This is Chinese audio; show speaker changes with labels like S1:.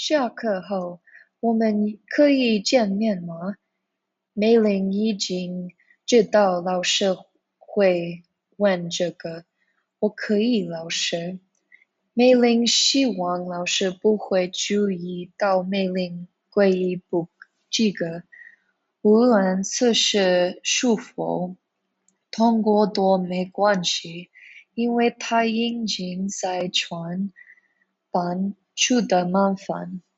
S1: 下课后我们可以见面吗？梅林已经知道老师会问这个。我可以，老师。梅林希望老师不会注意到梅林故意不及格，无论此事是否通过都没关系，因为他已经在船班出的麻烦。